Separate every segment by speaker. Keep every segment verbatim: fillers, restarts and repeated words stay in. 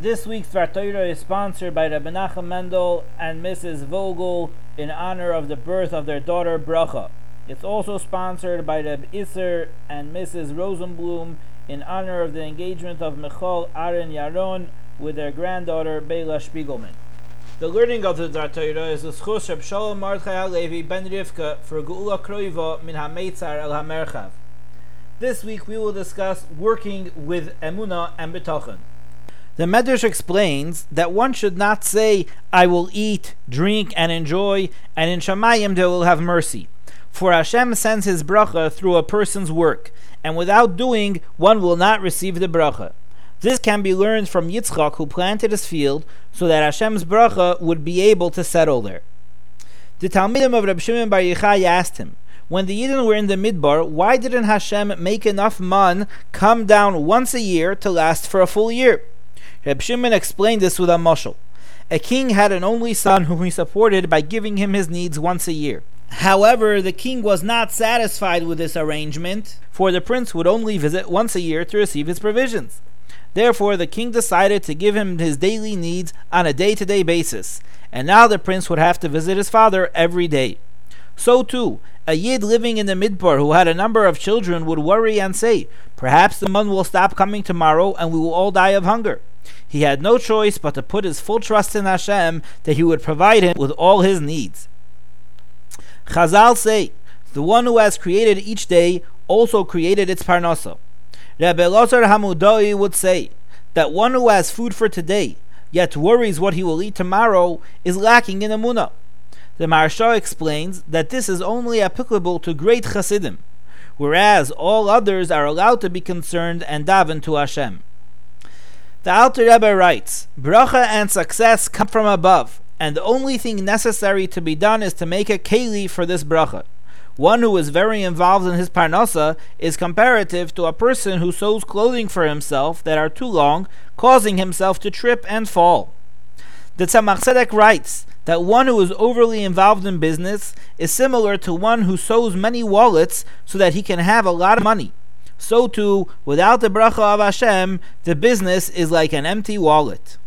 Speaker 1: This week's Dvar Torah is sponsored by Rabbi Nachum Mendel and Missus Vogel in honor of the birth of their daughter Bracha. It's also sponsored by Rabbi Isser and Missus Rosenblum in honor of the engagement of Michal Aaron Yaron with their granddaughter Bela Spiegelman. The learning of the Dvar Torah is the Schus Reb Shalom Mordechai Halevi ben Rivka for Geula Kroiva min HaMeitzar el HaMerchav. This week we will discuss working with Emunah and Bitachon. The Medrash explains that one should not say, I will eat, drink, and enjoy, and in Shamayim they will have mercy. For Hashem sends His bracha through a person's work, and without doing, one will not receive the bracha. This can be learned from Yitzchak, who planted his field, so that Hashem's bracha would be able to settle there. The Talmidim of Reb Shimon Bar Yochai asked him, when the Yidden were in the Midbar, why didn't Hashem make enough man come down once a year to last for a full year? Reb Shimon explained this with a mashal. A king had an only son whom he supported by giving him his needs once a year. However, the king was not satisfied with this arrangement, for the prince would only visit once a year to receive his provisions. Therefore, the king decided to give him his daily needs on a day-to-day basis, and now the prince would have to visit his father every day. So too, a Yid living in the Midbar who had a number of children would worry and say, perhaps the man will stop coming tomorrow and we will all die of hunger. He had no choice but to put his full trust in Hashem that He would provide him with all his needs. Chazal say, the one who has created each day also created its parnasa. Rabbi Elazar Hamudai would say that one who has food for today, yet worries what he will eat tomorrow, is lacking in emunah. The Maharsha explains that this is only applicable to great Chasidim, whereas all others are allowed to be concerned and daven to Hashem. The Alter Rebbe writes, bracha and success come from above, and the only thing necessary to be done is to make a keli for this bracha. One who is very involved in his parnasa is comparative to a person who sews clothing for himself that are too long, causing himself to trip and fall. The Tzemach Tzedek writes that one who is overly involved in business is similar to one who sews many wallets so that he can have a lot of money. So too, without the bracha of Hashem, the business is like an empty wallet.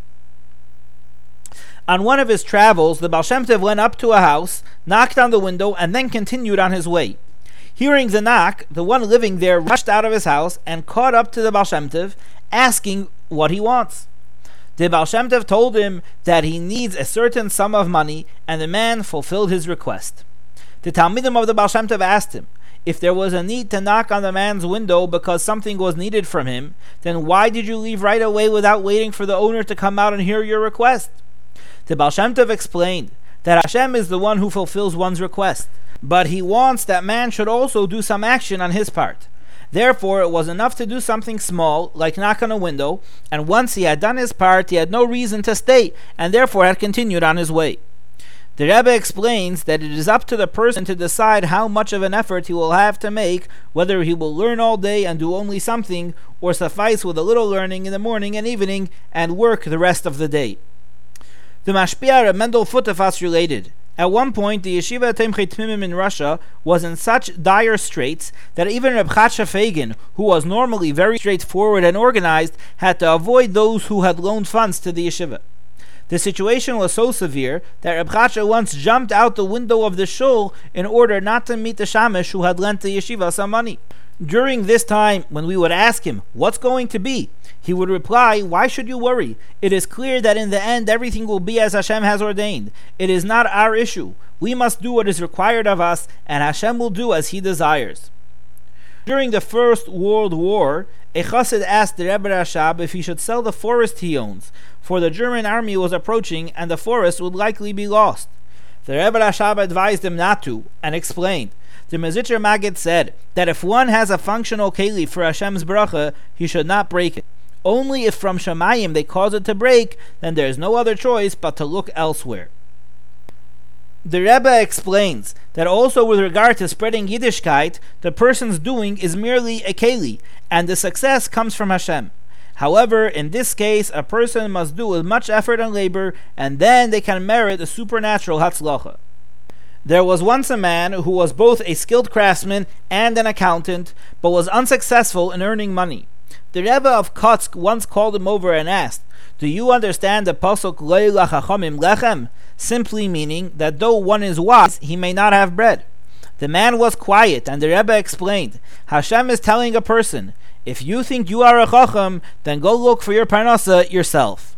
Speaker 1: On one of his travels, the Baal Shem Tov went up to a house, knocked on the window, and then continued on his way. Hearing the knock, the one living there rushed out of his house and caught up to the Baal Shem Tov, asking what he wants. The Baal Shem Tov told him that he needs a certain sum of money, and the man fulfilled his request. The Talmidim of the Baal Shem Tov asked him, if there was a need to knock on the man's window because something was needed from him, then why did you leave right away without waiting for the owner to come out and hear your request? The Baal Shem Tov explained that Hashem is the one who fulfills one's request, but He wants that man should also do some action on his part. Therefore, it was enough to do something small, like knock on a window, and once he had done his part, he had no reason to stay, and therefore had continued on his way. The Rebbe explains that it is up to the person to decide how much of an effort he will have to make, whether he will learn all day and do only something, or suffice with a little learning in the morning and evening, and work the rest of the day. The Mashpia Reb Mendel Futefas related, at one point the Yeshiva Tomchei Tmimim in Russia was in such dire straits that even Reb Chatzah Fagin, who was normally very straightforward and organized, had to avoid those who had loaned funds to the yeshiva. The situation was so severe that Reb Chatzah once jumped out the window of the shul in order not to meet the shamish who had lent the yeshiva some money. During this time, when we would ask him, what's going to be? He would reply, why should you worry? It is clear that in the end everything will be as Hashem has ordained. It is not our issue. We must do what is required of us, and Hashem will do as He desires. During the First World War, a chassid asked the Rebbe Rashab if he should sell the forest he owns, for the German army was approaching and the forest would likely be lost. The Rebbe Rashab advised him not to, and explained. The Mezitcher Maggid said that if one has a functional keli for Hashem's bracha, he should not break it. Only if from Shamayim they cause it to break, then there is no other choice but to look elsewhere. The Rebbe explains that also with regard to spreading Yiddishkeit, the person's doing is merely a keli, and the success comes from Hashem. However, in this case, a person must do with much effort and labor, and then they can merit a supernatural hatzlacha. There was once a man who was both a skilled craftsman and an accountant, but was unsuccessful in earning money. The Rebbe of Kotsk once called him over and asked, "Do you understand the pasuk Lo lachachamim lechem?" Simply meaning that though one is wise, he may not have bread. The man was quiet, and the Rebbe explained, Hashem is telling a person, if you think you are a chacham, then go look for your parnasa yourself.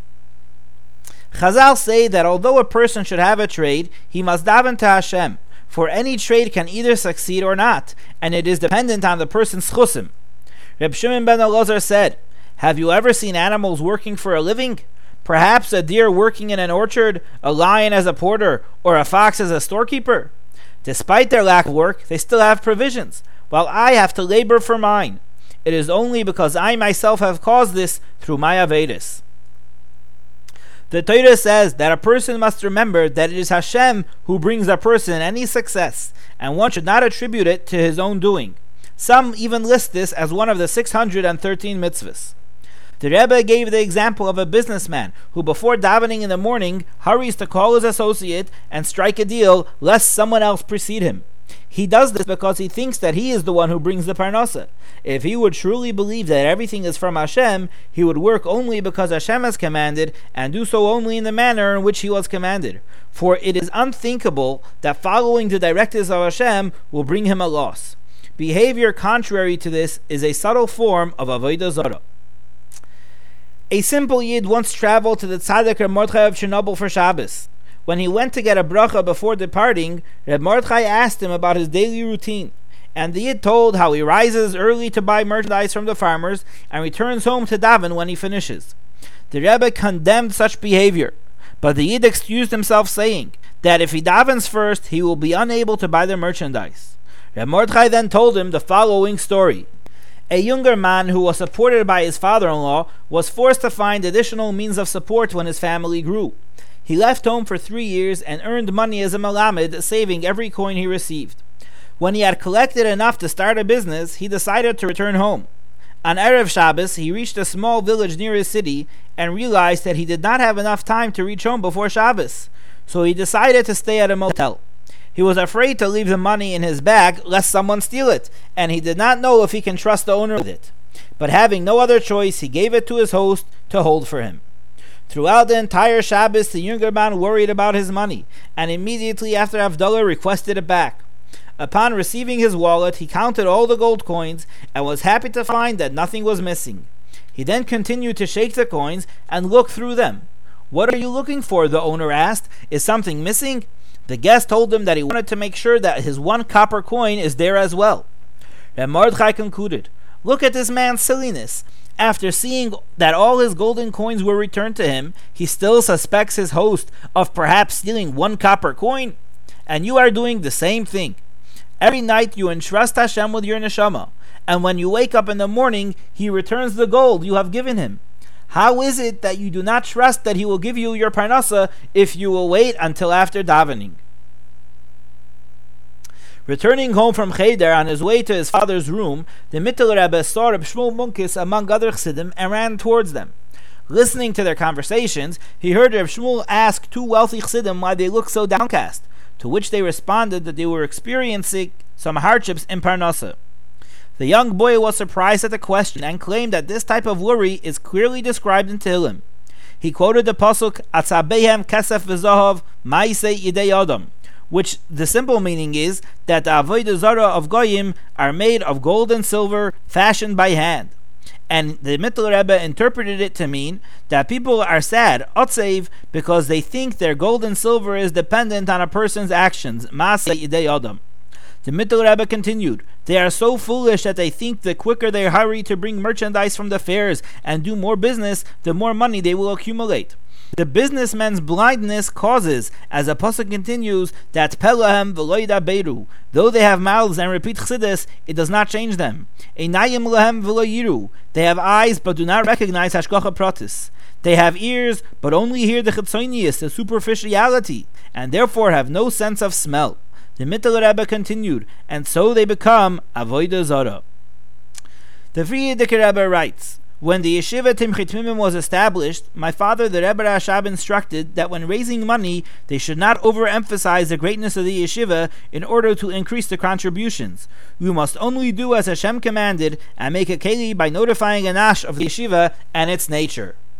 Speaker 1: Chazal say that although a person should have a trade, he must daven to Hashem, for any trade can either succeed or not, and it is dependent on the person's chusim. Reb Shimon ben Elazar said, have you ever seen animals working for a living? Perhaps a deer working in an orchard, a lion as a porter, or a fox as a storekeeper? Despite their lack of work, they still have provisions, while I have to labor for mine. It is only because I myself have caused this through my avedis. The Torah says that a person must remember that it is Hashem who brings a person any success, and one should not attribute it to his own doing. Some even list this as one of the six hundred thirteen mitzvahs. The Rebbe gave the example of a businessman who before davening in the morning hurries to call his associate and strike a deal lest someone else precede him. He does this because he thinks that he is the one who brings the parnasa. If he would truly believe that everything is from Hashem, he would work only because Hashem has commanded, and do so only in the manner in which he was commanded. For it is unthinkable that following the directives of Hashem will bring him a loss. Behavior contrary to this is a subtle form of avodah zarah. A simple Yid once traveled to the Tzaddik Reb Mordechai of Chernobyl for Shabbos. When he went to get a bracha before departing, Reb Mordechai asked him about his daily routine, and the Yid told how he rises early to buy merchandise from the farmers and returns home to daven when he finishes. The Rebbe condemned such behavior, but the Yid excused himself, saying that if he davens first, he will be unable to buy the merchandise. Reb Mordechai then told him the following story. A younger man who was supported by his father-in-law was forced to find additional means of support when his family grew. He left home for three years and earned money as a malamed, saving every coin he received. When he had collected enough to start a business, he decided to return home. On Erev Shabbos, he reached a small village near his city and realized that he did not have enough time to reach home before Shabbos, so he decided to stay at a motel. He was afraid to leave the money in his bag lest someone steal it, and he did not know if he can trust the owner with it. But having no other choice, he gave it to his host to hold for him. Throughout the entire Shabbos, the younger man worried about his money, and immediately after Havdalah requested it back. Upon receiving his wallet, he counted all the gold coins and was happy to find that nothing was missing. He then continued to shake the coins and look through them. "What are you looking for?" the owner asked. "Is something missing?" The guest told him that he wanted to make sure that his one copper coin is there as well. Reb Mordechai concluded, "Look at this man's silliness. After seeing that all his golden coins were returned to him, he still suspects his host of perhaps stealing one copper coin. And you are doing the same thing. Every night you entrust Hashem with your neshama, and when you wake up in the morning, he returns the gold you have given him. How is it that you do not trust that he will give you your parnasa if you will wait until after davening?" Returning home from Cheder on his way to his father's room, the Mittel Rebbe saw Reb Shmuel Munkis among other Chassidim and ran towards them. Listening to their conversations, he heard Reb Shmuel ask two wealthy Chassidim why they looked so downcast, to which they responded that they were experiencing some hardships in parnasa. The young boy was surprised at the question and claimed that this type of worry is clearly described in Tehillim. He quoted the pasuk Atzabehem Kesef V'Zohav Ma'aseh Yidei Adam, which the simple meaning is that the avodah zarah of goyim are made of gold and silver, fashioned by hand. And the Mittel Rebbe interpreted it to mean that people are sad, otzev, because they think their gold and silver is dependent on a person's actions, Ma'aseh Yidei Adam. The Mittel Rebbe continued, "They are so foolish that they think the quicker they hurry to bring merchandise from the fairs and do more business, the more money they will accumulate. The businessman's blindness causes, as the pasuk continues, that pelahem v'lo yidaberu. Though they have mouths and repeat chassidus, it does not change them. Einayim lahem v'lo yiru. They have eyes but do not recognize hashgacha pratis. They have ears but only hear the chitzonius, the superficiality, and therefore have no sense of smell." The Mittel Rebbe continued, and so they become avodah zarah. The Frierdiker Rebbe writes, When the yeshiva Timchei Tmimim was established, my father, the Rebbe Rashab, instructed that when raising money, they should not overemphasize the greatness of the yeshiva in order to increase the contributions. We must only do as Hashem commanded and make a keli by notifying a nash of the yeshiva and its nature.